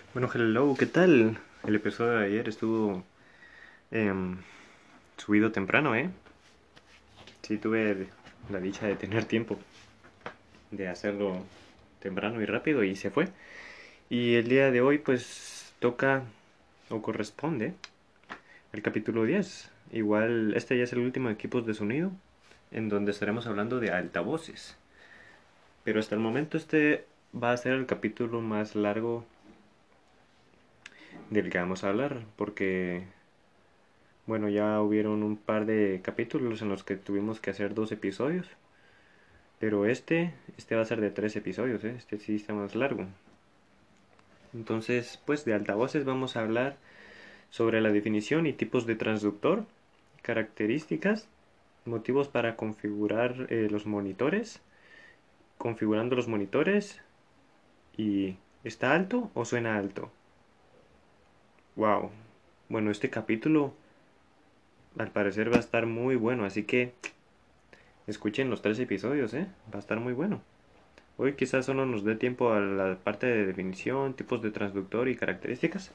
Bueno, hello, ¿qué tal? El episodio de ayer estuvo em, subido temprano, ¿eh? Sí, tuve la dicha de tener tiempo de hacerlo temprano y rápido y se fue. Y el día de hoy pues toca o corresponde el capítulo 10. Igual este ya es el último de equipos de sonido en donde estaremos hablando de altavoces. Pero hasta el momento este va a ser el capítulo más largo del que vamos a hablar porque bueno, ya hubieron un par de capítulos en los que tuvimos que hacer 2 episodios, pero este va a ser de 3 episodios, ¿eh? Este sí está más largo. Entonces, pues de altavoces vamos a hablar sobre la definición y tipos de transductor, características, motivos para configurar los monitores, configurando los monitores y ¿está alto o suena alto? Wow. Bueno, este capítulo al parecer va a estar muy bueno, así que escuchen los 3 episodios, ¿eh? Va a estar muy bueno. Hoy quizás solo nos dé tiempo a la parte de definición, tipos de transductor y características,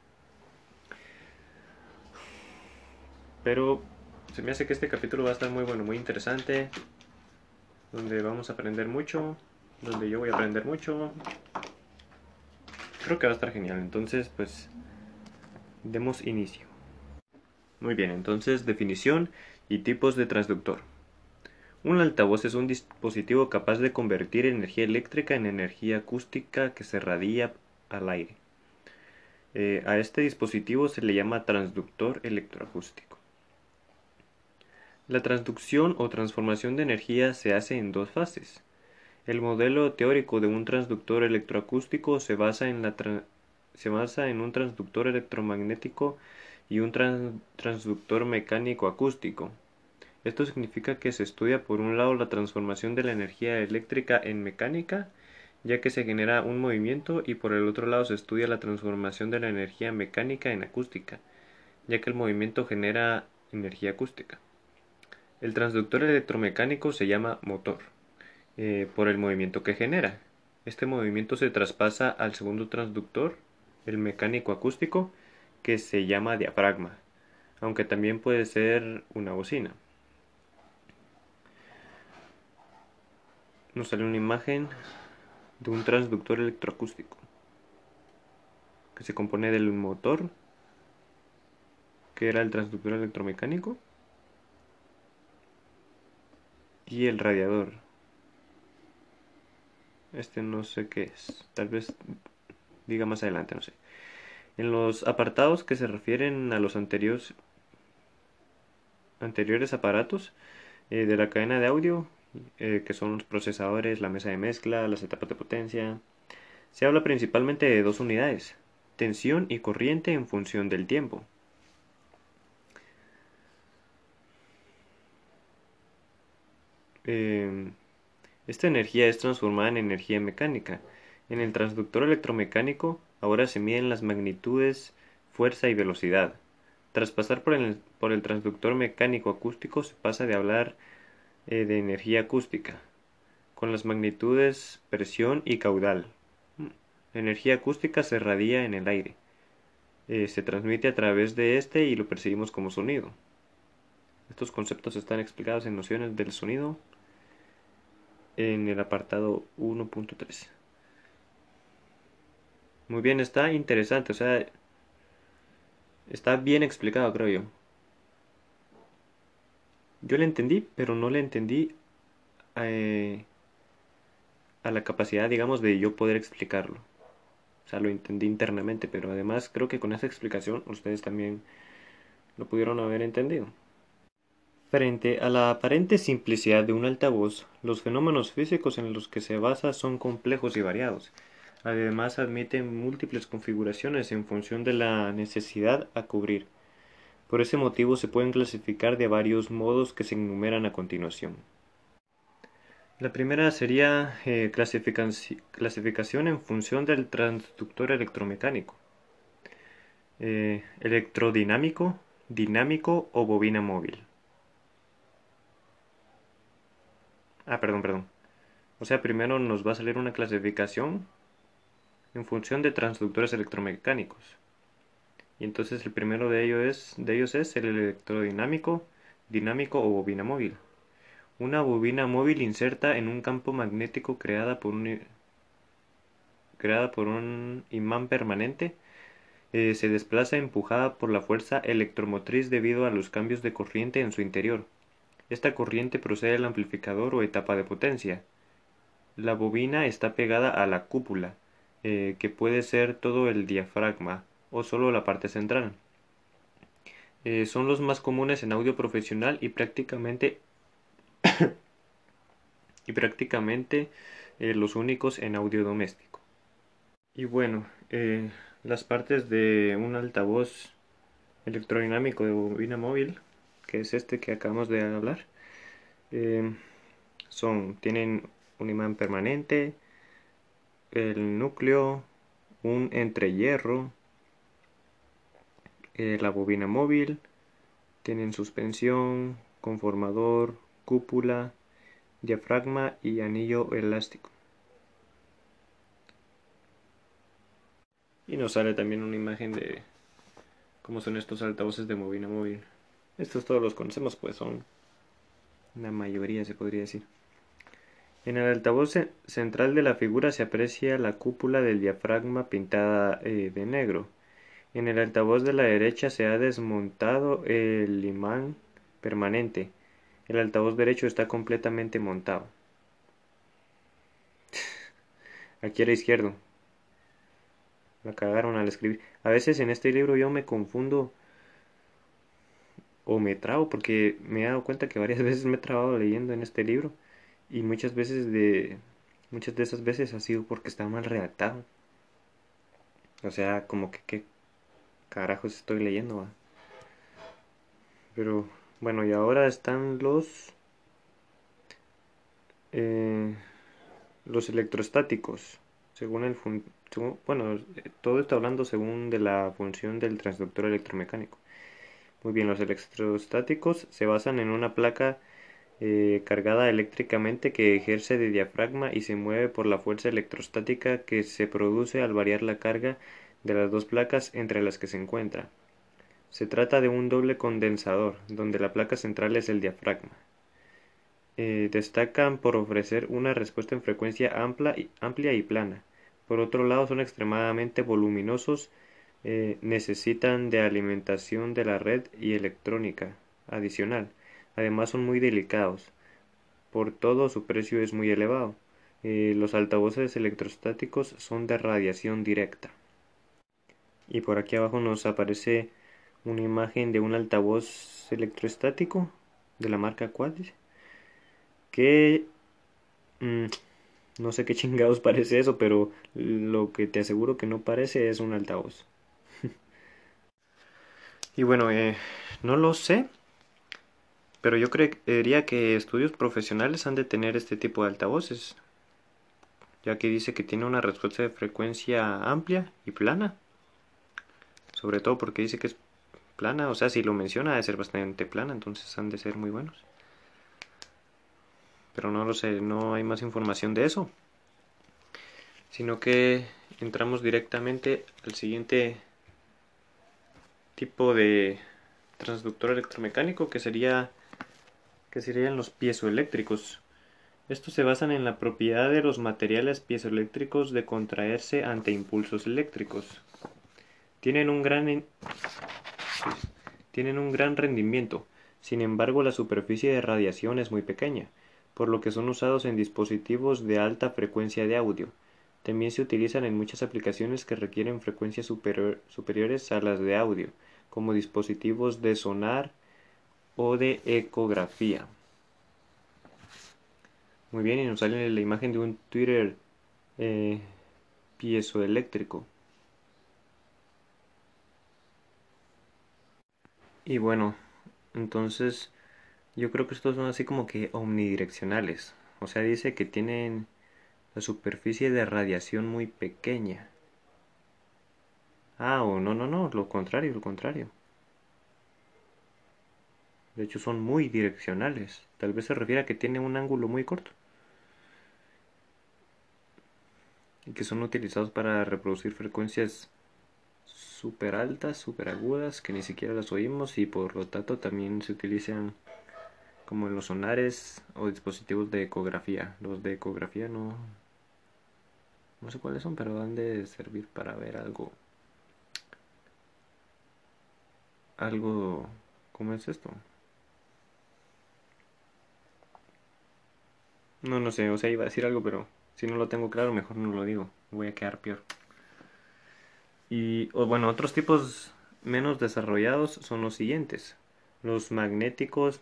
pero se me hace que este capítulo va a estar muy bueno, muy interesante, donde vamos a aprender mucho, donde yo voy a aprender mucho. Creo que va a estar genial, entonces pues demos inicio. Muy bien, entonces definición y tipos de transductor. Un altavoz es un dispositivo capaz de convertir energía eléctrica en energía acústica que se radia al aire. A este dispositivo se le llama transductor electroacústico. La transducción o transformación de energía se hace en 2 fases. El modelo teórico de un transductor electroacústico se basa en un transductor electromagnético y un transductor mecánico acústico. Esto significa que se estudia por un lado la transformación de la energía eléctrica en mecánica, ya que se genera un movimiento, y por el otro lado se estudia la transformación de la energía mecánica en acústica, ya que el movimiento genera energía acústica. El transductor electromecánico se llama motor, por el movimiento que genera. Este movimiento se traspasa al segundo transductor, el mecánico acústico, que se llama diafragma, aunque también puede ser una bocina. Nos sale una imagen de un transductor electroacústico, que se compone del motor, que era el transductor electromecánico, y el radiador. Este no sé qué es, tal vez diga más adelante, no sé. En los apartados que se refieren a los anteriores aparatos de la cadena de audio, que son los procesadores, la mesa de mezcla, las etapas de potencia, se habla principalmente de 2 unidades: tensión y corriente en función del tiempo. Eh, Esta energía es transformada en energía mecánica. En el transductor electromecánico ahora se miden las magnitudes, fuerza y velocidad. Tras pasar por el transductor mecánico acústico se pasa de hablar de energía acústica, con las magnitudes presión y caudal. La energía acústica se radia en el aire. Se transmite a través de este y lo percibimos como sonido. Estos conceptos están explicados en nociones del sonido en el apartado 1.3. Muy bien, está interesante, o sea, está bien explicado, creo yo. Yo le entendí, pero no le entendí eh, a la capacidad, digamos, de yo poder explicarlo. O sea, lo entendí internamente, pero además creo que con esa explicación ustedes también lo pudieron haber entendido. Frente a la aparente simplicidad de un altavoz, los fenómenos físicos en los que se basa son complejos y variados. Además, admiten múltiples configuraciones en función de la necesidad a cubrir. Por ese motivo se pueden clasificar de varios modos que se enumeran a continuación. La primera sería clasificación en función del transductor electromecánico, electrodinámico, dinámico o bobina móvil. Perdón. O sea, primero nos va a salir una clasificación en función de transductores electromecánicos. Y entonces el primero de ellos es el electrodinámico, dinámico o bobina móvil. Una bobina móvil inserta en un campo magnético creada por un imán permanente, se desplaza empujada por la fuerza electromotriz debido a los cambios de corriente en su interior. Esta corriente procede del amplificador o etapa de potencia. La bobina está pegada a la cúpula, que puede ser todo el diafragma o solo la parte central. Son los más comunes en audio profesional y prácticamente los únicos en audio doméstico. Y bueno, las partes de un altavoz electrodinámico de bobina móvil, que es este que acabamos de hablar, eh, tienen un imán permanente, el núcleo, un entrehierro, la bobina móvil, tienen suspensión, conformador, cúpula, diafragma y anillo elástico. Y nos sale también una imagen de cómo son estos altavoces de bobina móvil. Estos todos los conocemos, pues son la mayoría, se podría decir. En el altavoz central de la figura se aprecia la cúpula del diafragma pintada de negro. En el altavoz de la derecha se ha desmontado el imán permanente. El altavoz derecho está completamente montado. Aquí a la izquierda. La cagaron al escribir. A veces en este libro yo me confundo o me trabo porque me he dado cuenta que varias veces me he trabado leyendo en este libro y muchas de esas veces ha sido porque está mal redactado. O sea, como que qué carajos estoy leyendo, ¿va? Pero bueno, y ahora están eh, los electrostáticos. Bueno, todo está hablando según de la función del transductor electromecánico. Muy bien, los electrostáticos se basan en una placa cargada eléctricamente que ejerce de diafragma y se mueve por la fuerza electrostática que se produce al variar la carga de las dos placas entre las que se encuentra. Se trata de un doble condensador, donde la placa central es el diafragma. Destacan por ofrecer una respuesta en frecuencia amplia y plana. Por otro lado, son extremadamente voluminosos, necesitan de alimentación de la red y electrónica adicional. Además, son muy delicados. Por todo, su precio es muy elevado. Los altavoces electrostáticos son de radiación directa. Y por aquí abajo nos aparece una imagen de un altavoz electrostático de la marca Quad que mm, no sé qué chingados parece eso, pero lo que te aseguro que no parece es un altavoz. Y bueno, no lo sé, pero yo creería que estudios profesionales han de tener este tipo de altavoces, ya que dice que tiene una respuesta de frecuencia amplia y plana, sobre todo porque dice que es plana, o sea, si lo menciona, ha de ser bastante plana, entonces han de ser muy buenos. Pero no lo sé, no hay más información de eso, sino que entramos directamente al siguiente tipo de transductor electromecánico que serían los piezoeléctricos. Estos se basan en la propiedad de los materiales piezoeléctricos de contraerse ante impulsos eléctricos. Tienen un gran rendimiento, sin embargo la superficie de radiación es muy pequeña, por lo que son usados en dispositivos de alta frecuencia de audio. También se utilizan en muchas aplicaciones que requieren frecuencias superiores a las de audio, como dispositivos de sonar o de ecografía. Muy bien, y nos sale la imagen de un Twitter eh, piezoeléctrico. Y bueno, entonces yo creo que estos son así como que omnidireccionales. O sea, dice que tienen la superficie de radiación muy pequeña. Ah, o no, no, no, lo contrario, lo contrario. De hecho, son muy direccionales. Tal vez se refiere a que tiene un ángulo muy corto. y que son utilizados para reproducir frecuencias súper altas, súper agudas, que ni siquiera las oímos, y por lo tanto también se utilizan como en los sonares o dispositivos de ecografía. Los de ecografía no sé cuáles son, pero han de servir para ver algo, ¿cómo es esto? No sé, o sea, iba a decir algo, pero si no lo tengo claro, mejor no lo digo, voy a quedar peor. Y bueno, otros tipos menos desarrollados son los siguientes: los magnéticos,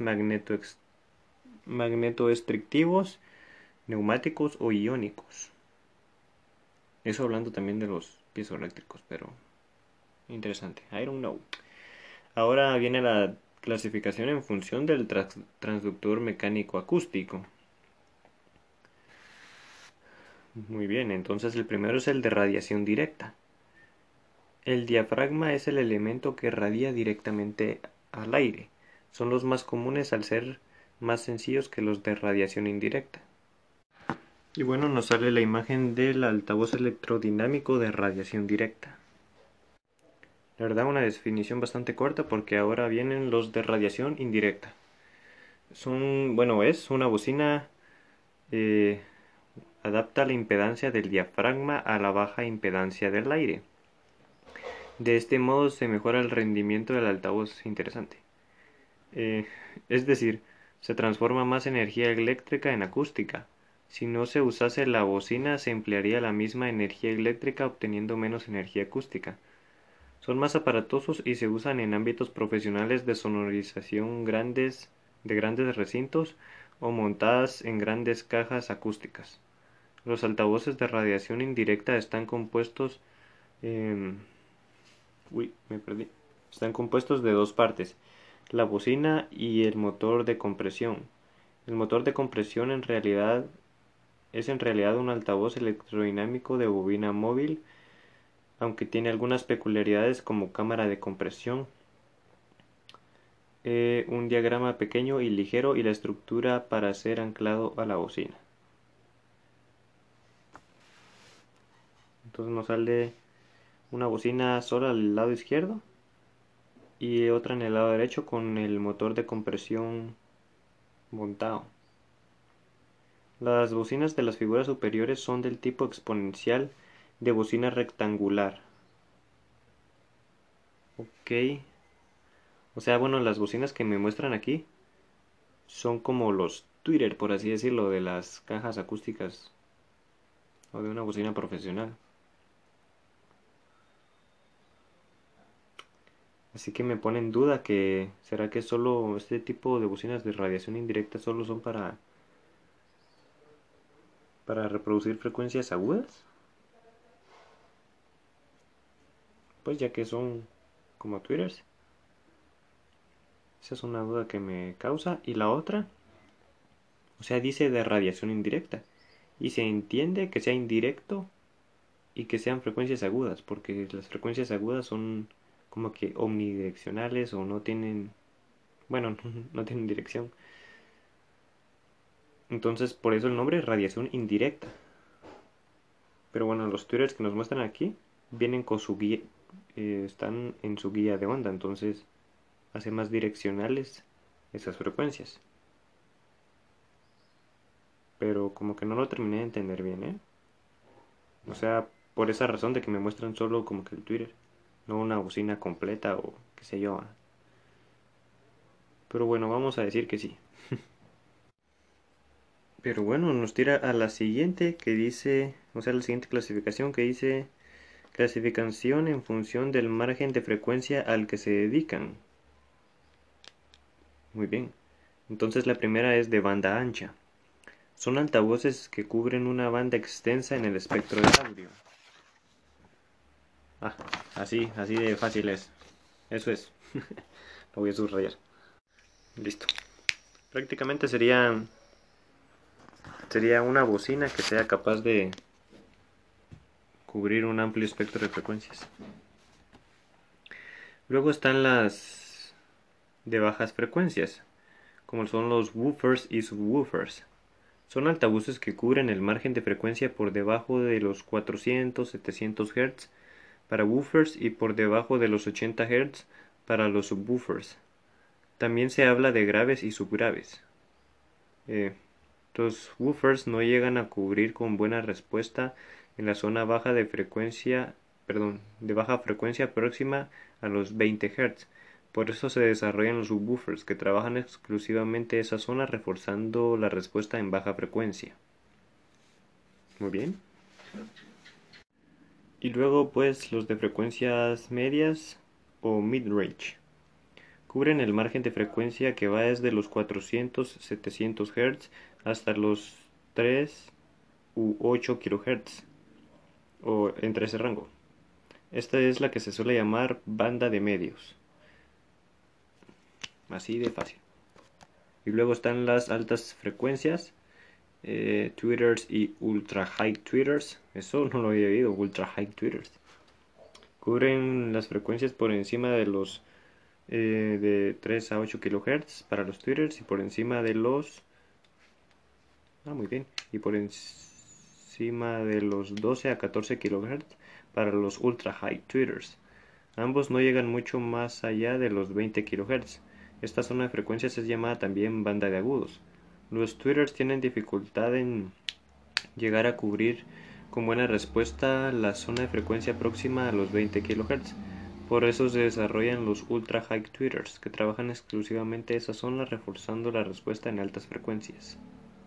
magnetoestrictivos, neumáticos o iónicos. Eso hablando también de los piezoeléctricos, pero interesante. I don't know. Ahora viene la clasificación en función del transductor mecánico acústico. Muy bien, entonces el primero es el de radiación directa. El diafragma es el elemento que radia directamente al aire. Son los más comunes al ser más sencillos que los de radiación indirecta. Y bueno, nos sale la imagen del altavoz electrodinámico de radiación directa. La verdad, una definición bastante corta, porque ahora vienen los de radiación indirecta. Es una bocina, eh, adapta la impedancia del diafragma a la baja impedancia del aire. De este modo se mejora el rendimiento del altavoz. Interesante. Eh, es decir, se transforma más energía eléctrica en acústica. Si no se usase la bocina, se emplearía la misma energía eléctrica obteniendo menos energía acústica. Son más aparatosos y se usan en ámbitos profesionales de sonorización de grandes recintos, o montadas en grandes cajas acústicas. Los altavoces de radiación indirecta están compuestos em, me perdí. Están compuestos de dos partes: la bocina y el motor de compresión. El motor de compresión es en realidad un altavoz electrodinámico de bobina móvil, aunque tiene algunas peculiaridades como cámara de compresión, un diafragma pequeño y ligero, y la estructura para ser anclado a la bocina. Entonces nos sale una bocina sola al lado izquierdo y otra en el lado derecho con el motor de compresión montado. Las bocinas de las figuras superiores son del tipo exponencial de bocina rectangular. Ok. O sea, bueno, las bocinas que me muestran aquí son como los tweeter, por así decirlo, de las cajas acústicas o de una bocina profesional. Así que me pone en duda que ¿será que solo este tipo de bocinas de radiación indirecta solo son para reproducir frecuencias agudas? Pues ya que son como tweeters. Esa es una duda que me causa. Y la otra, o sea, dice de radiación indirecta, y se entiende que sea indirecto y que sean frecuencias agudas, porque las frecuencias agudas son como que omnidireccionales, o no tienen, bueno, no tienen dirección. Entonces, por eso el nombre es radiación indirecta. Pero bueno, los tweeters que nos muestran aquí vienen con su guía, están en su guía de onda, entonces hace más direccionales esas frecuencias. Pero como que no lo terminé de entender bien, ¿eh? O sea, por esa razón de que me muestran solo como que el Twitter, no una bocina completa o qué sé yo. Pero bueno, vamos a decir que sí. Pero bueno, nos tira a la siguiente que dice, o sea, la siguiente clasificación que dice: clasificación en función del margen de frecuencia al que se dedican. Muy bien. Entonces la primera es de banda ancha. Son altavoces que cubren una banda extensa en el espectro del audio. Ah, así de fácil es. Eso es. Lo voy a subrayar. Listo. Prácticamente sería una bocina que sea capaz de cubrir un amplio espectro de frecuencias. Luego están las de bajas frecuencias, como son los woofers y subwoofers. Son altavoces que cubren el margen de frecuencia por debajo de los 400-700 Hz para woofers y por debajo de los 80 Hz para los subwoofers. También se habla de graves y subgraves. Los woofers no llegan a cubrir con buena respuesta en la zona baja de frecuencia, de baja frecuencia próxima a los 20 Hz. Por eso se desarrollan los subwoofers, que trabajan exclusivamente esa zona reforzando la respuesta en baja frecuencia. Muy bien. Y luego pues los de frecuencias medias o mid-range. Cubren el margen de frecuencia que va desde los 400-700 Hz hasta los 3 u 8 kHz, o entre ese rango. Esta es la que se suele llamar banda de medios. Así de fácil. Y luego están las altas frecuencias, tweeters y ultra high tweeters. Eso no lo había oído, ultra high tweeters. Cubren las frecuencias por encima de los de 3 a 8 kHz para los tweeters y por encima de los muy bien, y por encima de los 12 a 14 kHz para los ultra high tweeters. Ambos no llegan mucho más allá de los 20 kHz. Esta zona de frecuencias es llamada también banda de agudos. Los tweeters tienen dificultad en llegar a cubrir con buena respuesta la zona de frecuencia próxima a los 20 kHz. Por eso se desarrollan los ultra high tweeters, que trabajan exclusivamente esa zona reforzando la respuesta en altas frecuencias.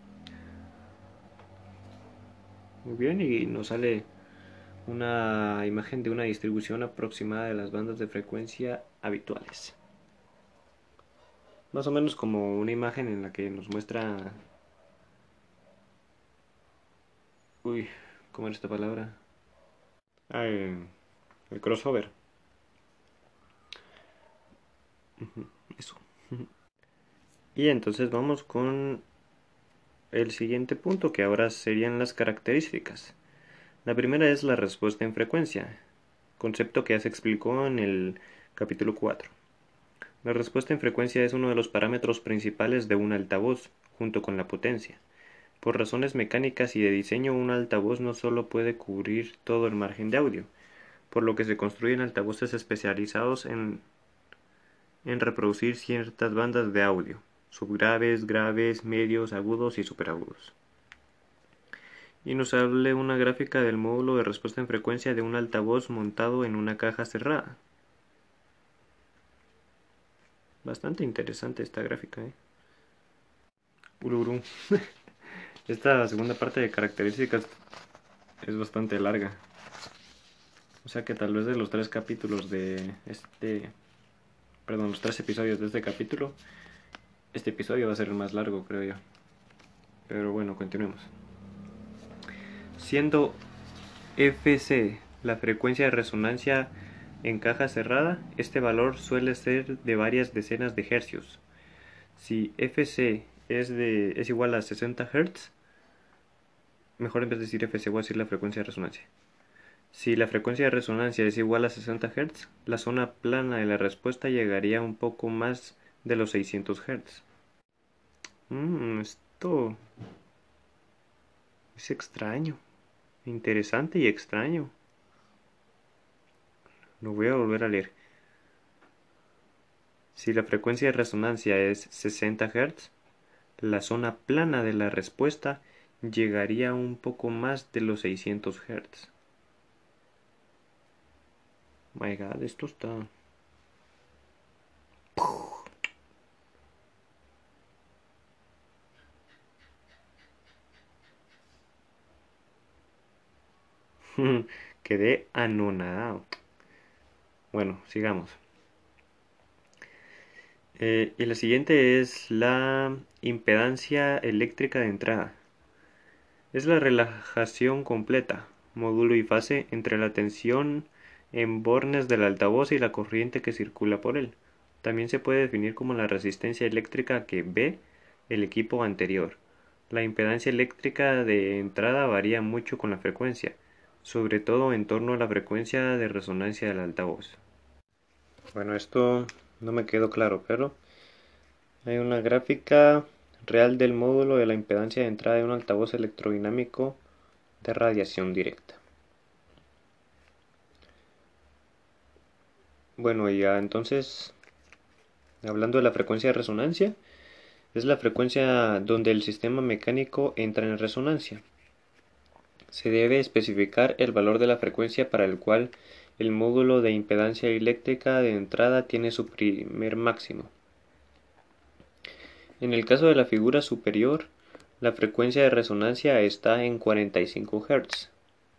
Muy bien, y nos sale una imagen de una distribución aproximada de las bandas de frecuencia habituales. Más o menos como una imagen en la que nos muestra... Uy, ¿cómo era esta palabra? El crossover. Eso. Y entonces vamos con el siguiente punto, que ahora serían las características. La primera es la respuesta en frecuencia, concepto que ya se explicó en el capítulo 4. La respuesta en frecuencia es uno de los parámetros principales de un altavoz, junto con la potencia. Por razones mecánicas y de diseño, un altavoz no solo puede cubrir todo el margen de audio, por lo que se construyen altavoces especializados en reproducir ciertas bandas de audio, subgraves, graves, medios, agudos y superagudos. Y nos sale una gráfica del módulo de respuesta en frecuencia de un altavoz montado en una caja cerrada. Bastante interesante esta gráfica, Uluru. Esta segunda parte de características es bastante larga. O sea que tal vez de los 3 capítulos de los 3 episodios de este capítulo, este episodio va a ser el más largo, creo yo. Pero bueno, continuemos. Siendo Fc la frecuencia de resonancia en caja cerrada, este valor suele ser de varias decenas de hercios. Si Fc es igual a 60 Hz, mejor en vez de decir Fc voy a decir la frecuencia de resonancia. Si la frecuencia de resonancia es igual a 60 Hz, la zona plana de la respuesta llegaría a un poco más de los 600 Hz. Esto es extraño, interesante y extraño. Lo voy a volver a leer. Si la frecuencia de resonancia es 60 Hz, la zona plana de la respuesta llegaría a un poco más de los 600 Hz. My God, esto está... Quedé anonadado. Bueno, sigamos. Y la siguiente es la impedancia eléctrica de entrada. Es la relajación completa, módulo y fase, entre la tensión en bornes del altavoz y la corriente que circula por él. También se puede definir como la resistencia eléctrica que ve el equipo anterior. La impedancia eléctrica de entrada varía mucho con la frecuencia, sobre todo en torno a la frecuencia de resonancia del altavoz. Bueno, esto no me quedó claro, pero hay una gráfica real del módulo de la impedancia de entrada de un altavoz electrodinámico de radiación directa. Bueno, ya entonces, hablando de la frecuencia de resonancia, es la frecuencia donde el sistema mecánico entra en resonancia. Se debe especificar el valor de la frecuencia para el cual el módulo de impedancia eléctrica de entrada tiene su primer máximo. En el caso de la figura superior, la frecuencia de resonancia está en 45 Hz.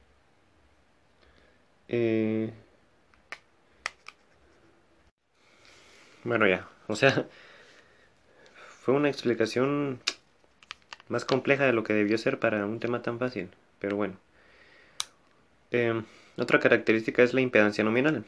Bueno, ya, o sea, fue una explicación más compleja de lo que debió ser para un tema tan fácil, pero bueno. Otra característica es la impedancia nominal.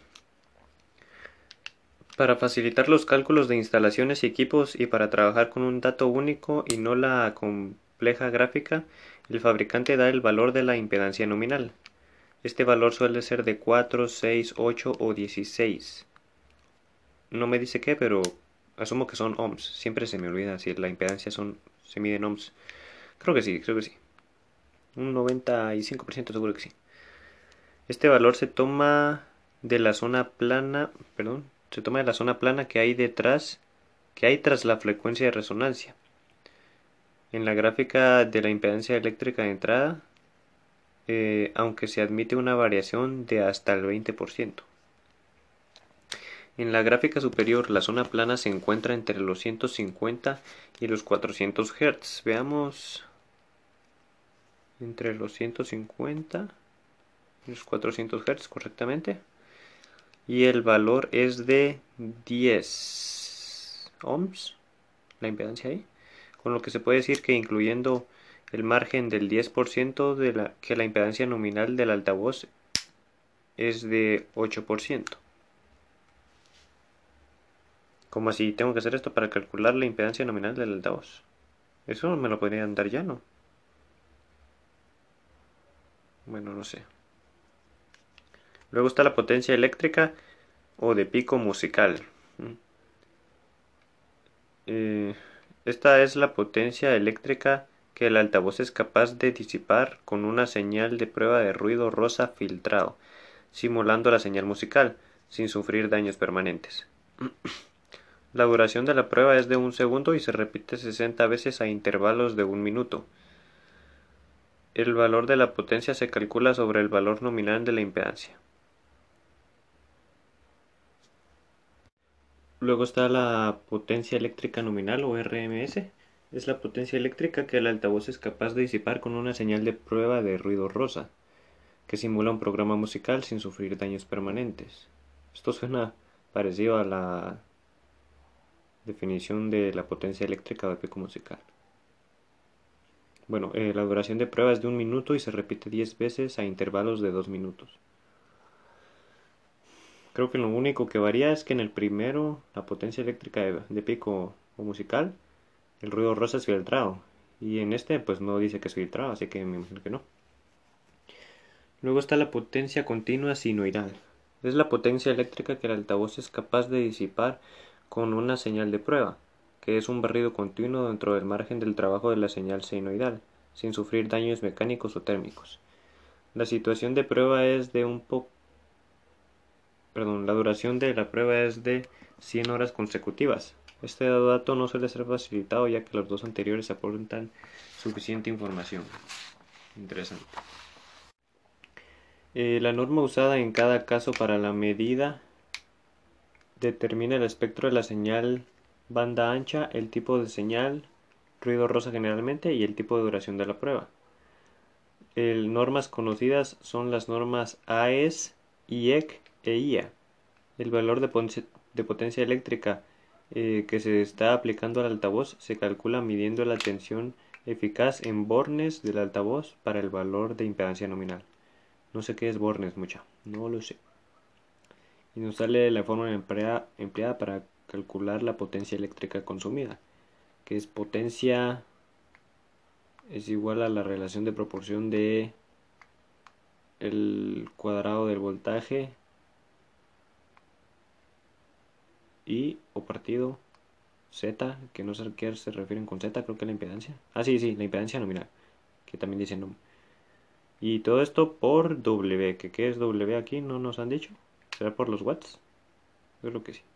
Para facilitar los cálculos de instalaciones y equipos y para trabajar con un dato único y no la compleja gráfica, el fabricante da el valor de la impedancia nominal. Este valor suele ser de 4, 6, 8 o 16. No me dice qué, pero asumo que son ohms. Siempre se me olvida si la impedancia se mide en ohms. Creo que sí, creo que sí. Un 95% seguro que sí. Este valor se toma de la zona plana, que hay tras la frecuencia de resonancia. En la gráfica de la impedancia eléctrica de entrada, aunque se admite una variación de hasta el 20%. En la gráfica superior, la zona plana se encuentra entre los 150 y los 400 Hz. Veamos entre los 150 y los 400 Hz correctamente. Y el valor es de 10 ohms, la impedancia ahí. Con lo que se puede decir que incluyendo el margen del 10% que la impedancia nominal del altavoz es de 8%. ¿Cómo así tengo que hacer esto para calcular la impedancia nominal del altavoz? Eso me lo podrían dar ya, ¿no? Bueno, no sé. Luego está la potencia eléctrica o de pico musical. Eh, Esta es la potencia eléctrica que el altavoz es capaz de disipar con una señal de prueba de ruido rosa filtrado, simulando la señal musical, sin sufrir daños permanentes. La duración de la prueba es de 1 segundo y se repite 60 veces a intervalos de 1 minuto. El valor de la potencia se calcula sobre el valor nominal de la impedancia. Luego está la potencia eléctrica nominal o RMS. Es la potencia eléctrica que el altavoz es capaz de disipar con una señal de prueba de ruido rosa, que simula un programa musical sin sufrir daños permanentes. Esto suena parecido a la definición de la potencia eléctrica o de pico musical. Bueno, la duración de prueba es de 1 minuto y se repite 10 veces a intervalos de 2 minutos. Creo que lo único que varía es que en el primero, la potencia eléctrica de pico o musical, el ruido rosa es filtrado. Y en este, pues no dice que es filtrado, así que me imagino que no. Luego está la potencia continua sinoidal. Es la potencia eléctrica que el altavoz es capaz de disipar con una señal de prueba, que es un barrido continuo dentro del margen del trabajo de la señal sinoidal, sin sufrir daños mecánicos o térmicos. La situación de prueba es de la duración de la prueba es de 100 horas consecutivas. Este dato no suele ser facilitado ya que los dos anteriores aportan suficiente información. Interesante. La norma usada en cada caso para la medida determina el espectro de la señal banda ancha, el tipo de señal, ruido rosa generalmente y el tipo de duración de la prueba. Normas conocidas son las normas AES, IEC e IA. El valor de potencia eléctrica que se está aplicando al altavoz se calcula midiendo la tensión eficaz en bornes del altavoz para el valor de impedancia nominal. No sé qué es bornes, mucha. No lo sé. Y nos sale la fórmula empleada para calcular la potencia eléctrica consumida, que es potencia es igual a la relación de proporción de el cuadrado del voltaje y o partido Z, que no sé a qué se refieren con Z, creo que la impedancia. Ah, sí, sí, la impedancia nominal, que también dice no. Y todo esto por W, que qué es W aquí, no nos han dicho. ¿Será por los watts? Yo creo que sí.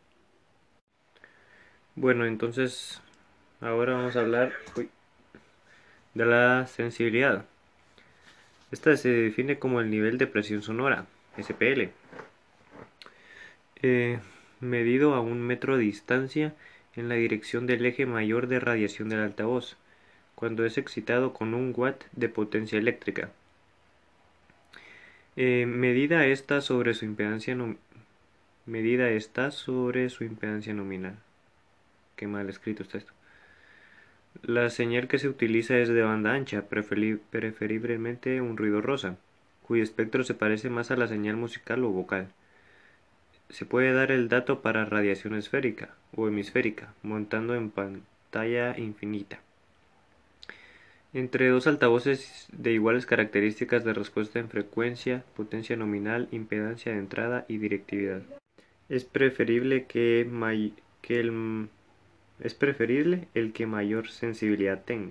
Bueno, entonces ahora vamos a hablar de la sensibilidad. Esta se define como el nivel de presión sonora, SPL, eh, medido a 1 metro de distancia en la dirección del eje mayor de radiación del altavoz, cuando es excitado con 1 watt de potencia eléctrica. Medida esta sobre su impedancia nominal. Qué mal escrito está esto. La señal que se utiliza es de banda ancha, preferiblemente un ruido rosa, cuyo espectro se parece más a la señal musical o vocal. Se puede dar el dato para radiación esférica o hemisférica, montando en pantalla infinita. Entre dos altavoces de iguales características de respuesta en frecuencia, potencia nominal, impedancia de entrada y directividad. Es preferible el que mayor sensibilidad tenga.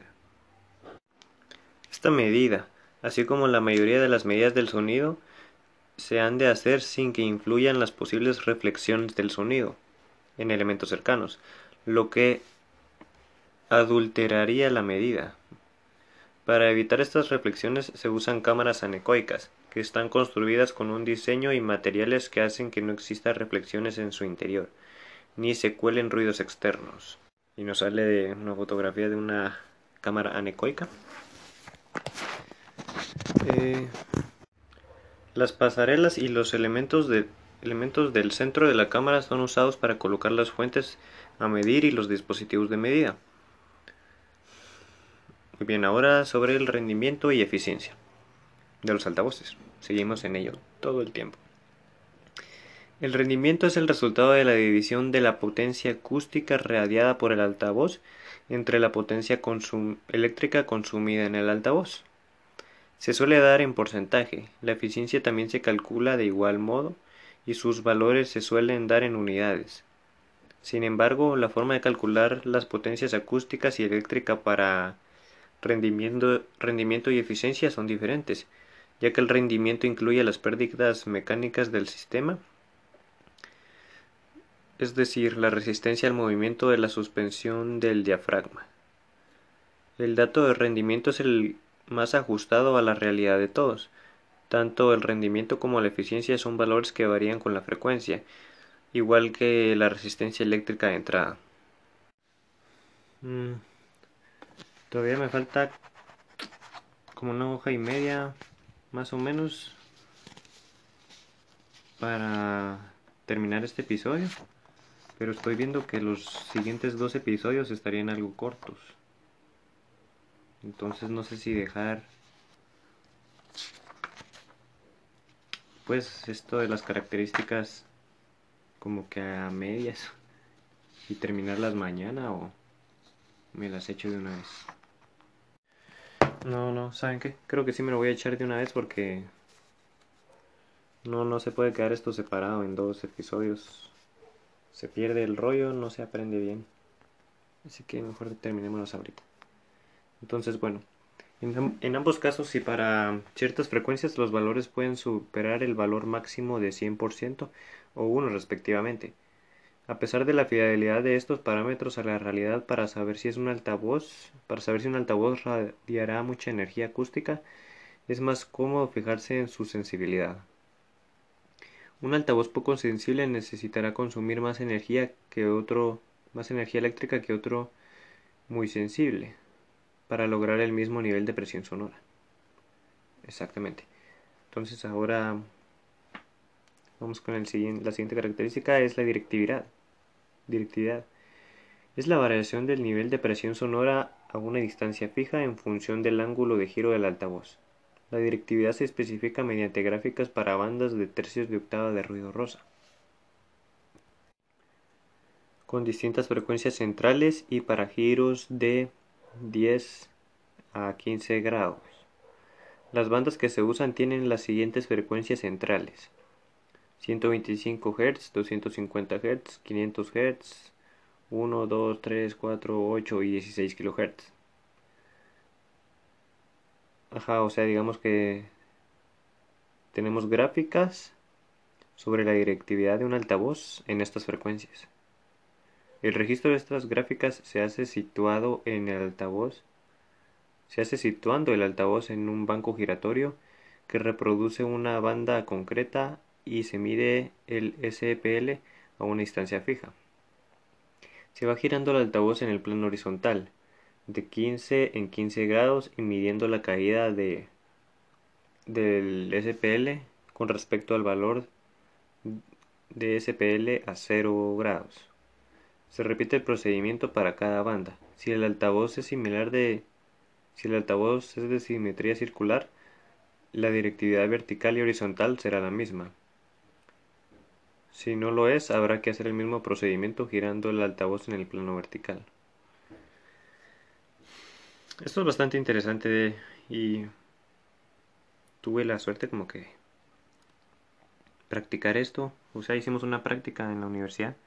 Esta medida, así como la mayoría de las medidas del sonido, se han de hacer sin que influyan las posibles reflexiones del sonido en elementos cercanos, lo que adulteraría la medida. Para evitar estas reflexiones se usan cámaras anecoicas, que están construidas con un diseño y materiales que hacen que no exista reflexiones en su interior, ni se cuelen ruidos externos. Y nos sale de una fotografía de una cámara anecoica. Las pasarelas y los elementos del centro de la cámara son usados para colocar las fuentes a medir y los dispositivos de medida. Muy bien, ahora sobre el rendimiento y eficiencia de los altavoces. Seguimos en ello todo el tiempo. El rendimiento es el resultado de la división de la potencia acústica radiada por el altavoz entre la potencia eléctrica consumida en el altavoz. Se suele dar en porcentaje. La eficiencia también se calcula de igual modo y sus valores se suelen dar en unidades. Sin embargo, la forma de calcular las potencias acústicas y eléctrica para rendimiento y eficiencia son diferentes, ya que el rendimiento incluye las pérdidas mecánicas del sistema, es decir, la resistencia al movimiento de la suspensión del diafragma. El dato de rendimiento es el más ajustado a la realidad de todos. Tanto el rendimiento como la eficiencia son valores que varían con la frecuencia, igual que la resistencia eléctrica de entrada. Todavía me falta como 1 hoja y media, más o menos, para terminar este episodio. Pero estoy viendo que los siguientes 2 episodios estarían algo cortos. Entonces no sé si dejar pues esto de las características como que a medias y terminarlas mañana o me las echo de una vez. No, ¿saben qué? Creo que sí me lo voy a echar de una vez porque no se puede quedar esto separado en 2 episodios. Se pierde el rollo, no se aprende bien. Así que mejor terminémonos ahorita. Entonces, bueno, en ambos casos, si para ciertas frecuencias los valores pueden superar el valor máximo de 100% o 1 respectivamente. A pesar de la fidelidad de estos parámetros a la realidad para saber si un altavoz radiará mucha energía acústica, es más cómodo fijarse en su sensibilidad. Un altavoz poco sensible necesitará consumir más energía eléctrica que otro muy sensible, para lograr el mismo nivel de presión sonora. Exactamente. Entonces ahora vamos con la siguiente característica, es la directividad. Es la variación del nivel de presión sonora a una distancia fija en función del ángulo de giro del altavoz. La directividad se especifica mediante gráficas para bandas de tercios de octava de ruido rosa, con distintas frecuencias centrales y para giros de 10 a 15 grados. Las bandas que se usan tienen las siguientes frecuencias centrales: 125 Hz, 250 Hz, 500 Hz, 1, 2, 3, 4, 8 y 16 kHz. Ajá, o sea, digamos que tenemos gráficas sobre la directividad de un altavoz en estas frecuencias. El registro de estas gráficas se hace situando el altavoz en un banco giratorio que reproduce una banda concreta y se mide el SPL a una distancia fija. Se va girando el altavoz en el plano horizontal, de 15 en 15 grados y midiendo la caída del SPL con respecto al valor de SPL a 0 grados. Se repite el procedimiento para cada banda. Si el altavoz es de simetría circular, la directividad vertical y horizontal será la misma. Si no lo es, habrá que hacer el mismo procedimiento girando el altavoz en el plano vertical. Esto es bastante interesante y tuve la suerte como que practicar esto. O sea, hicimos una práctica en la universidad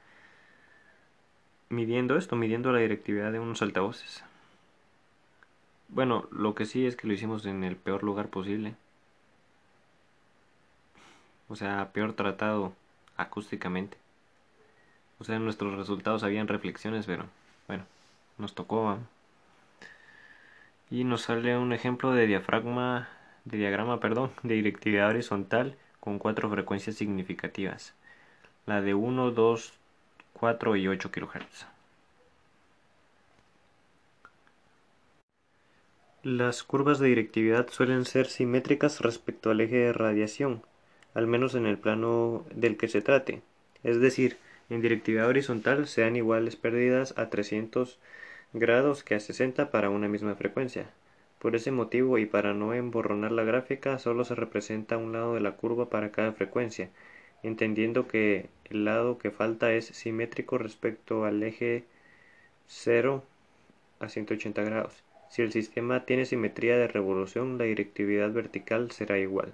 midiendo la directividad de unos altavoces. Bueno, lo que sí es que lo hicimos en el peor lugar posible. O sea, peor tratado acústicamente. O sea, nuestros resultados habían reflexiones, pero bueno, nos tocó, ¿va? Y nos sale un ejemplo de diagrama, de directividad horizontal con 4 frecuencias significativas. La de 1, 2, 4 y 8 kHz. Las curvas de directividad suelen ser simétricas respecto al eje de radiación, al menos en el plano del que se trate. Es decir, en directividad horizontal sean iguales pérdidas a 300 grados que a 60 para una misma frecuencia. Por ese motivo y para no emborronar la gráfica, solo se representa un lado de la curva para cada frecuencia, entendiendo que el lado que falta es simétrico respecto al eje 0 a 180 grados. Si el sistema tiene simetría de revolución, la directividad vertical será igual.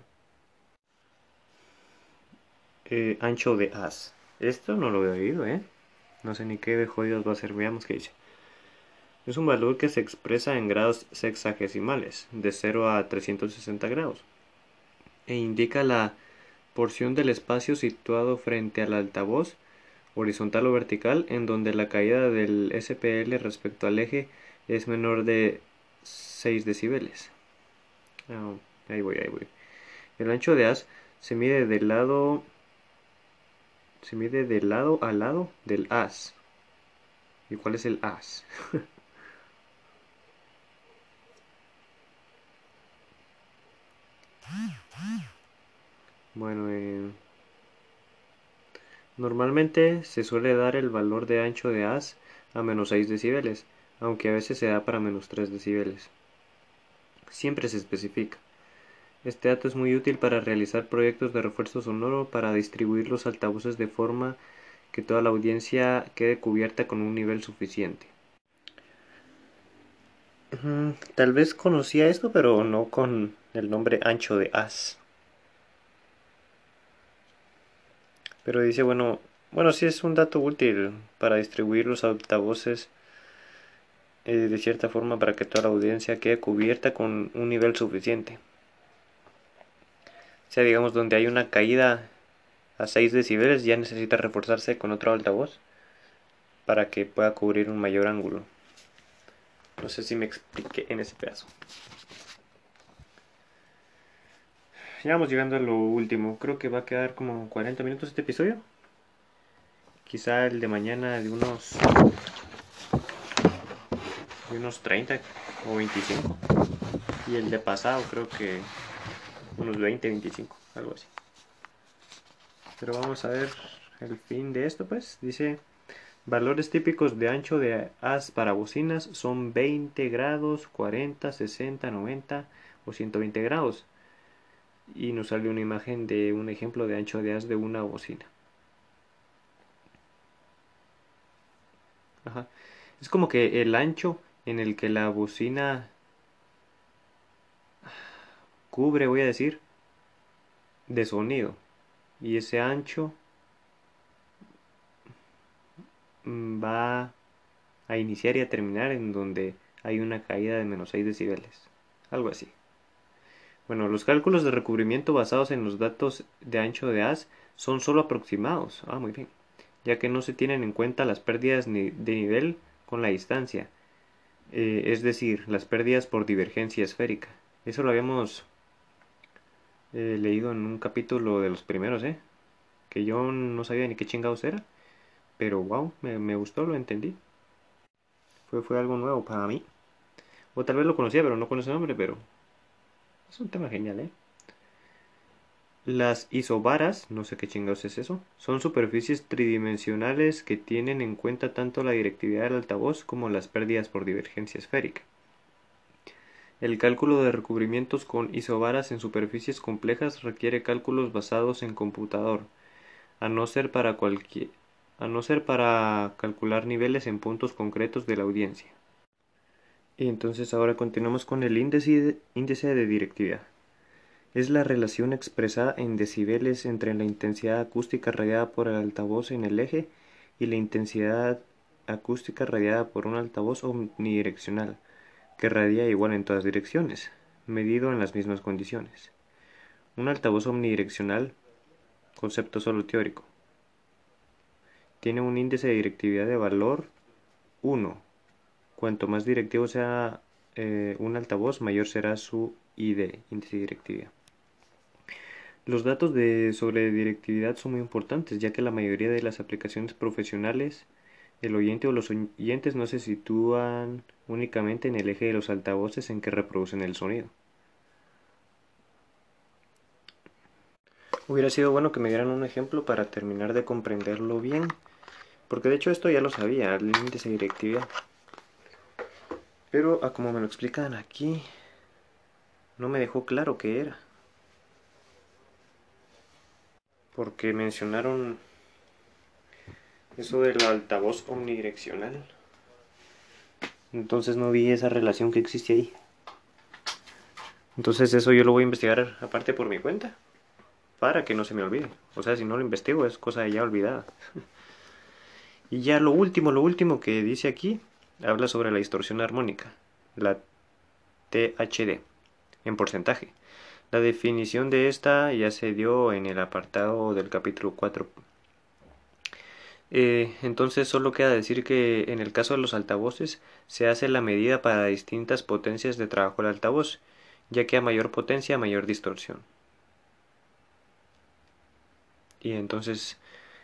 Ancho de haz. Esto no lo he oído, ¿eh? No sé ni qué de jodidos va a ser. Veamos qué dice. Es un valor que se expresa en grados sexagesimales, de 0 a 360 grados, e indica la porción del espacio situado frente al altavoz, horizontal o vertical, en donde la caída del SPL respecto al eje es menor de 6 decibeles. Ah, ahí voy, ahí voy. El ancho de haz se mide de lado a lado del haz. ¿Y cuál es el haz? Bueno, normalmente se suele dar el valor de ancho de haz a menos 6 decibeles, aunque a veces se da para menos 3 decibeles. Siempre se especifica. Este dato es muy útil para realizar proyectos de refuerzo sonoro para distribuir los altavoces de forma que toda la audiencia quede cubierta con un nivel suficiente. Tal vez conocía esto, pero no con el nombre ancho de haz. Pero dice, bueno, sí es un dato útil para distribuir los altavoces de cierta forma para que toda la audiencia quede cubierta con un nivel suficiente. O sea, digamos, donde hay una caída a 6 decibeles ya necesita reforzarse con otro altavoz para que pueda cubrir un mayor ángulo. No sé si me expliqué en ese pedazo. Ya vamos llegando a lo último. Creo que va a quedar como 40 minutos este episodio. Quizá el de mañana de unos 30 o 25. Y el de pasado creo que unos 20, 25, algo así. Pero vamos a ver el fin de esto, pues. Dice, valores típicos de ancho de haz para bocinas son 20 grados, 40, 60, 90 o 120 grados. Y nos sale una imagen de un ejemplo de ancho de haz de una bocina. Ajá. Es como que el ancho en el que la bocina cubre, voy a decir, de sonido. Y ese ancho va a iniciar y a terminar en donde hay una caída de menos 6 decibeles, algo así. Bueno, los cálculos de recubrimiento basados en los datos de ancho de haz son solo aproximados, muy bien, ya que no se tienen en cuenta las pérdidas de nivel con la distancia, es decir, las pérdidas por divergencia esférica. Eso lo habíamos leído en un capítulo de los primeros, que yo no sabía ni qué chingados era, pero wow, me gustó, lo entendí. Fue algo nuevo para mí. O tal vez lo conocía, pero no con ese nombre, pero es un tema genial, ¿eh? Las isobaras, no sé qué chingados es eso, son superficies tridimensionales que tienen en cuenta tanto la directividad del altavoz como las pérdidas por divergencia esférica. El cálculo de recubrimientos con isobaras en superficies complejas requiere cálculos basados en computador, a no ser para calcular niveles en puntos concretos de la audiencia. Y entonces ahora continuamos con el índice de directividad. Es la relación expresada en decibeles entre la intensidad acústica radiada por el altavoz en el eje y la intensidad acústica radiada por un altavoz omnidireccional, que radia igual en todas direcciones, medido en las mismas condiciones. Un altavoz omnidireccional, concepto solo teórico, tiene un índice de directividad de valor 1. Cuanto más directivo sea un altavoz, mayor será su ID, índice de directividad. Los datos sobre directividad son muy importantes, ya que la mayoría de las aplicaciones profesionales, el oyente o los oyentes no se sitúan únicamente en el eje de los altavoces en que reproducen el sonido. Hubiera sido bueno que me dieran un ejemplo para terminar de comprenderlo bien, porque de hecho esto ya lo sabía, el índice de directividad. Pero como me lo explican aquí, no me dejó claro qué era. Porque mencionaron eso del altavoz omnidireccional. Entonces no vi esa relación que existe ahí. Entonces eso yo lo voy a investigar aparte por mi cuenta, para que no se me olvide. O sea, si no lo investigo es cosa ya olvidada. Y ya lo último que dice aquí, habla sobre la distorsión armónica, la THD, en porcentaje. La definición de esta ya se dio en el apartado del capítulo 4. Entonces solo queda decir que en el caso de los altavoces se hace la medida para distintas potencias de trabajo del altavoz, ya que a mayor potencia mayor distorsión. Y entonces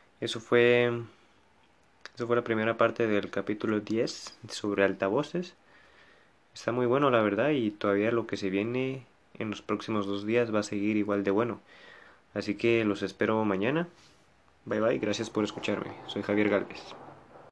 eso fue la primera parte del capítulo 10 sobre altavoces. Está muy bueno la verdad y todavía lo que se viene en los próximos 2 días va a seguir igual de bueno. Así que los espero mañana. Bye bye, gracias por escucharme. Soy Javier Galvez.